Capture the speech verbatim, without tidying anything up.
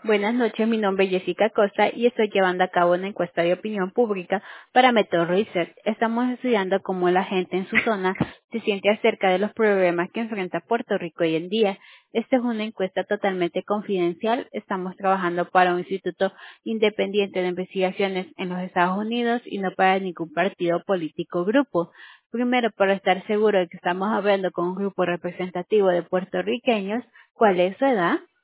Buenas noches, mi nombre es Jessica Costa y estoy llevando a cabo una encuesta de opinión pública para Method Research. Estamos estudiando cómo la gente en su zona se siente acerca de los problemas que enfrenta Puerto Rico hoy en día. Esta es una encuesta totalmente confidencial. Estamos trabajando para un instituto independiente de investigaciones en los Estados Unidos y no para ningún partido político o grupo. Primero, para estar seguro de que estamos hablando con un grupo representativo de puertorriqueños, ¿cuál es su edad?